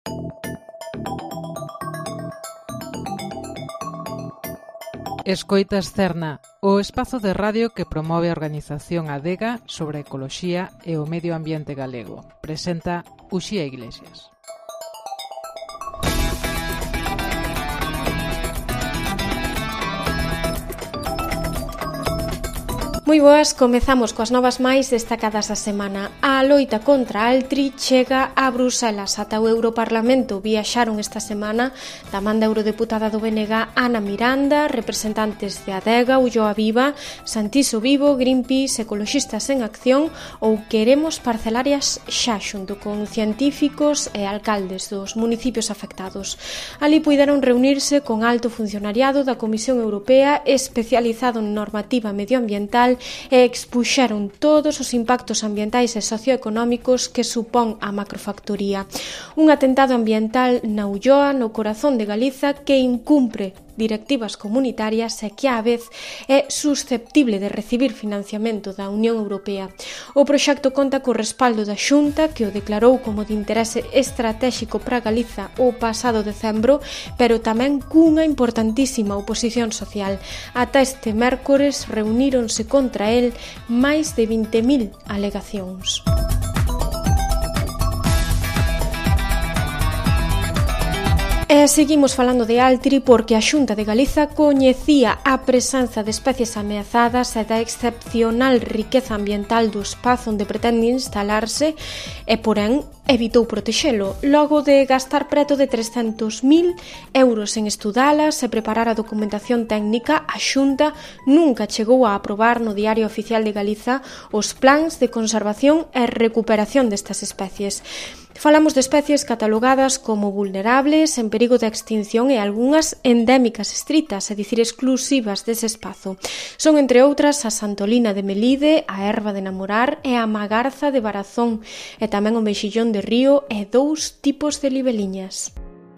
Escoitas Cerna, o espazo de radio que promove a organización Adega sobre a ecoloxía e o medio ambiente galego. Presenta Uxía Iglesias. Moi boas, comezamos coas novas máis destacadas da semana. A loita contra a Altri chega a Bruselas. Ata o Europarlamento viaxaron esta semana da man da eurodeputada do BNG Ana Miranda, representantes de Adega, Ulloa Viva, Santiso Vivo, Greenpeace, Ecoloxistas en Acción ou Queremos Parcelarias xa, xunto con científicos e alcaldes dos municipios afectados. Ali puideron reunirse con alto funcionariado da Comisión Europea especializado en normativa medioambiental e expuxeron todos os impactos ambientais e socioeconómicos que supón a macrofactoría. Un atentado ambiental na Ulloa, no corazón de Galiza, que incumpre directivas comunitarias e que á vez é susceptible de recibir financiamento da Unión Europea. O proxecto conta co respaldo da Xunta, que o declarou como de interese estratéxico para Galiza o pasado decembro, pero tamén cunha importantísima oposición social. Ata este mércores reuníronse contra el máis de 20.000 alegacións. E seguimos falando de Altri porque a Xunta de Galiza coñecía a presenza de especies ameazadas e da excepcional riqueza ambiental do espazo onde pretende instalarse e, porén, evitou protexelo. Logo de gastar preto de 300.000 euros en estudalas e preparar a documentación técnica, a Xunta nunca chegou a aprobar no Diario Oficial de Galiza os plans de conservación e recuperación destas especies. Falamos de especies catalogadas como vulnerables, en perigo de extinción e algunhas endémicas estritas, é dicir, exclusivas dese espazo. Son, entre outras, a santolina de Melide, a erva de namorar e a magarza de Barazón, e tamén o mexillón de río e 2 tipos de libeliñas.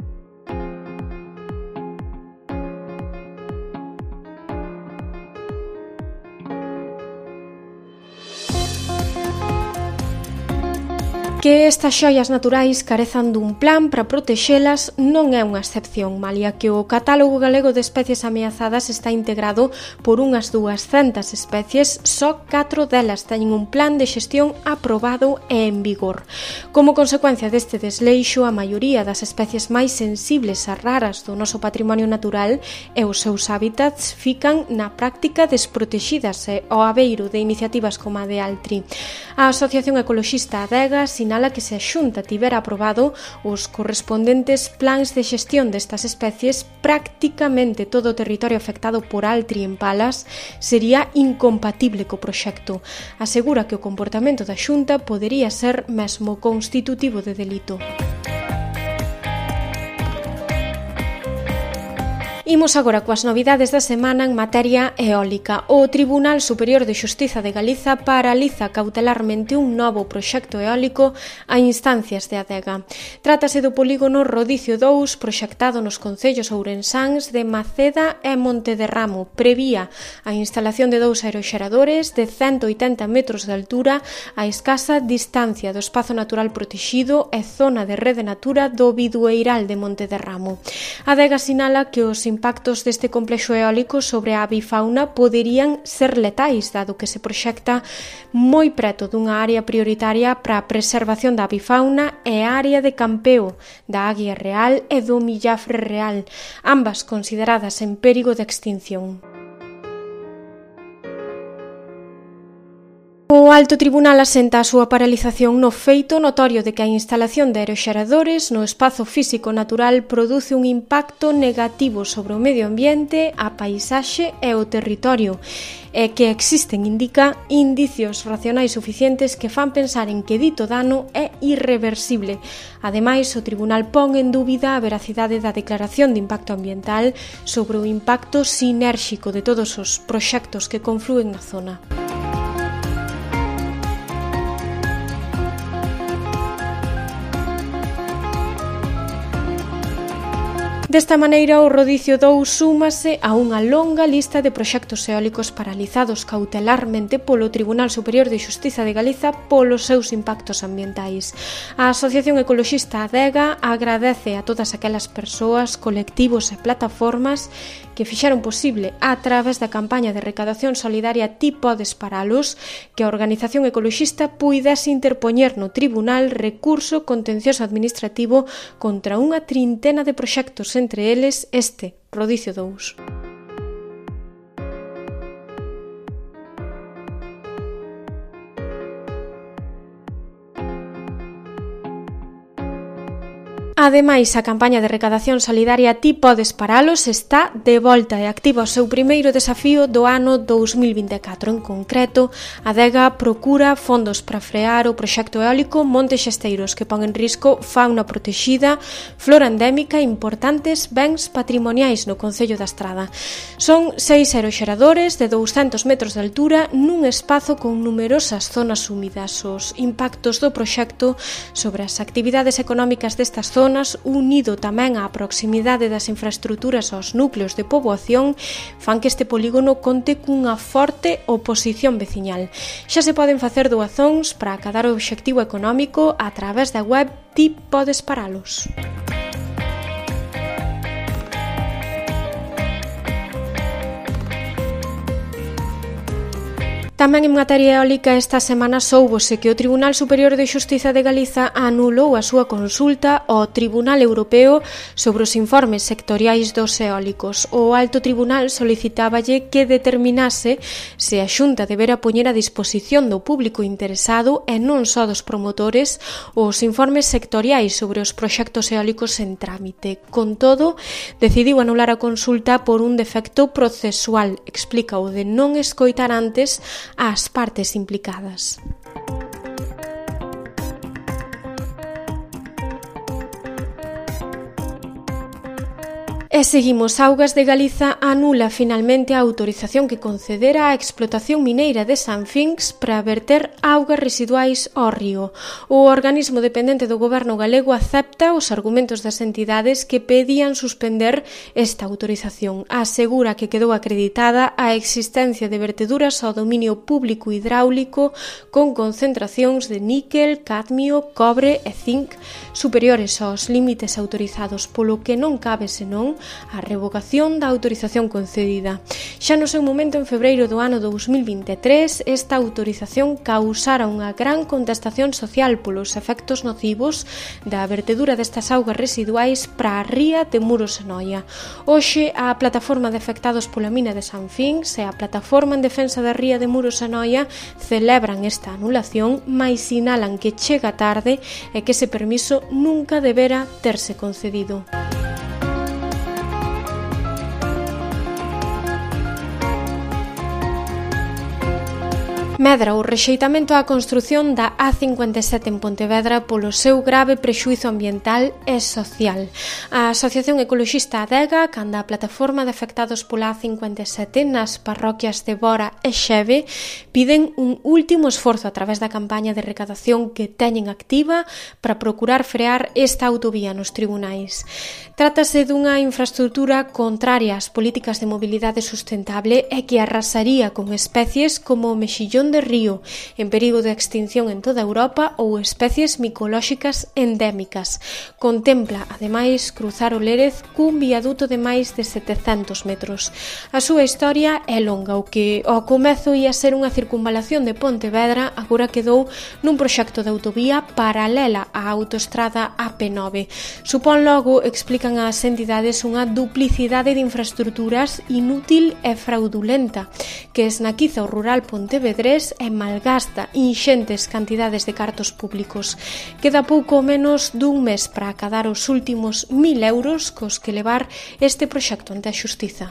Que estas xoias naturais carezan dun plan para protexelas non é unha excepción, malia que o catálogo galego de especies ameazadas está integrado por unhas 200 especies, só 4 delas teñen un plan de xestión aprobado e en vigor. Como consecuencia deste desleixo, a maioría das especies máis sensibles a raras do noso patrimonio natural e os seus hábitats fican na práctica desprotexidas e ao abeiro de iniciativas como a de Altri. A Asociación Ecoloxista Adega sinala que se a Xunta tivera aprobado os correspondentes plans de xestión destas especies, prácticamente todo o territorio afectado por Altri en Palas sería incompatible co proxecto. Asegura que o comportamento da Xunta podería ser mesmo constitutivo de delito. Imos agora coas novidades da semana en materia eólica. O Tribunal Superior de Xustiza de Galiza paraliza cautelarmente un novo proxecto eólico a instancias de Adega. Trátase do polígono Rodicio 2, proxectado nos concellos ourensáns de Maceda e Montederramo. Prevía a instalación de 2 aeroxeradores de 180 metros de altura a escasa distancia do espazo natural protexido e zona de rede natura do Bidueiral de Montederramo. Adega sinala que os impactos deste complexo eólico sobre a avifauna poderían ser letais, dado que se proxecta moi preto dunha área prioritaria para a preservación da avifauna e a área de campeo da águia real e do millafre real, ambas consideradas en perigo de extinción. O Alto Tribunal asenta a súa paralización no feito notorio de que a instalación de aeroxeradores no espazo físico natural produce un impacto negativo sobre o medio ambiente, a paisaxe e o territorio, e que existen, indica, indicios racionais suficientes que fan pensar en que dito dano é irreversible. Ademais, o Tribunal pon en dúbida a veracidade da declaración de impacto ambiental sobre o impacto sinérxico de todos os proxectos que conflúen na zona. Desta maneira, o Rodicio 2 súmase a unha longa lista de proxectos eólicos paralizados cautelarmente polo Tribunal Superior de Xustiza de Galiza polos seus impactos ambientais. A Asociación Ecoloxista Adega agradece a todas aquelas persoas, colectivos e plataformas que fixeron posible a través da campaña de recadación solidaria Ti podes paralos que a organización ecoloxista puidese interpoñer no tribunal recurso contencioso administrativo contra unha trintena de proxectos, entre eles este, Rodicio 2. Ademais, a campaña de recadación solidaria Ti podes paralos está de volta e activa o seu primeiro desafío do ano 2024. En concreto, a Adega procura fondos para frear o proxecto eólico Monte Xesteiros, que pon en risco fauna protexida, flora endémica e importantes bens patrimoniais no concello da Estrada. Son 6 aeroxeradores de 200 metros de altura nun espazo con numerosas zonas húmidas. Os impactos do proxecto sobre as actividades económicas destas zonas, unido tamén á proximidade das infraestruturas aos núcleos de poboación, fan que este polígono conte cunha forte oposición veciñal. Xa se poden facer doazóns para acadar o obxectivo económico a través da web Ti podes paralos. Tamén en materia eólica, esta semana soubose que o Tribunal Superior de Xustiza de Galiza anulou a súa consulta ao Tribunal Europeo sobre os informes sectoriais dos eólicos. O Alto Tribunal solicitáballe que determinase se a Xunta debera poñer a disposición do público interesado e non só dos promotores os informes sectoriais sobre os proxectos eólicos en trámite. Con todo, decidiu anular a consulta por un defecto procesual, explica o de non escoitar antes ás partes implicadas. E seguimos. Augas de Galiza anula finalmente a autorización que concedera a explotación mineira de Sanfinx para verter augas residuais ao río. O organismo dependente do goberno galego acepta os argumentos das entidades que pedían suspender esta autorización. Asegura que quedou acreditada a existencia de verteduras ao dominio público hidráulico con concentracións de níquel, cadmio, cobre e zinc superiores aos límites autorizados, polo que non cabe senón a revocación da autorización concedida. Xa no seu momento, en febreiro do ano 2023, esta autorización causara unha gran contestación social polos efectos nocivos da vertedura destas augas residuais para a ría de Muros e Noia. Hoxe, a plataforma de afectados pola mina de Sanfinx e a plataforma en defensa da ría de Muros e Noia celebran esta anulación, mais sinalan que chega tarde e que ese permiso nunca debera terse concedido. Medra o rexeitamento á construción da A57 en Pontevedra polo seu grave prexuízo ambiental e social. A Asociación Ecoloxista Adega, canda a plataforma de afectados pola A57 nas parroquias de Bora e Xeve, piden un último esforzo a través da campaña de recadación que teñen activa para procurar frear esta autovía nos tribunais. Trátase dunha infraestrutura contraria ás políticas de mobilidade sustentable e que arrasaría con especies como o mexillón de río, en perigo de extinción en toda Europa, ou especies micolóxicas endémicas. Contempla, ademais, cruzar o Lérez cun viaduto de máis de 700 metros. A súa historia é longa, o que ao comezo ia ser unha circunvalación de Pontevedra, agora quedou nun proxecto de autovía paralela á autoestrada AP9. Supón logo, explican as entidades, unha duplicidade de infraestruturas inútil e fraudulenta, que esnaquiza o rural pontevedrés e malgasta inxentes cantidades de cartos públicos. Queda pouco menos dun mes para acadar os últimos 1.000 euros cos que levar este proxecto ante a xustiza.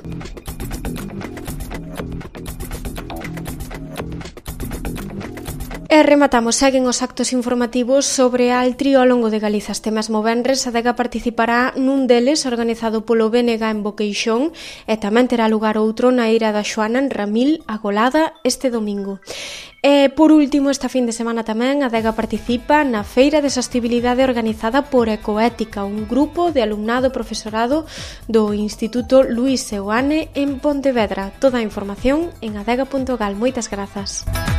E rematamos, seguen os actos informativos sobre Altri ao longo de Galiza. Este mesmo venres, a Adega participará nun deles organizado polo BNG en Boqueixón e tamén terá lugar outro na Eira da Xoana en Ramil, a Golada, este domingo. E, por último, esta fin de semana tamén, a Adega participa na Feira de Sostibilidade organizada por Ecoética, un grupo de alumnado profesorado do Instituto Luis Seoane en Pontevedra. Toda a información en adega.gal. Moitas grazas.